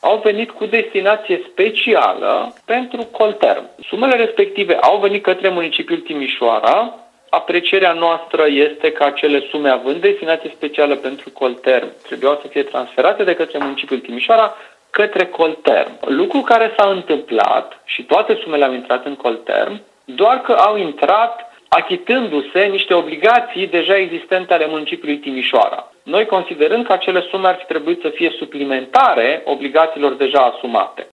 au venit cu destinație specială pentru Colterm. Sumele respective au venit către municipiul Timișoara. Aprecierea noastră este că acele sume, având destinație specială pentru Colterm, trebuiau să fie transferate de către municipiul Timișoara către Colterm. Lucru care s-a întâmplat și toate sumele au intrat în Colterm, doar că au intrat achitându-se niște obligații deja existente ale municipiului Timișoara. Noi considerând că acele sume ar fi trebuit să fie suplimentare obligațiilor deja asumate.